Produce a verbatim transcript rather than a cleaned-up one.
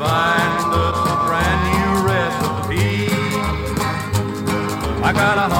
find us a brand new recipe. I got a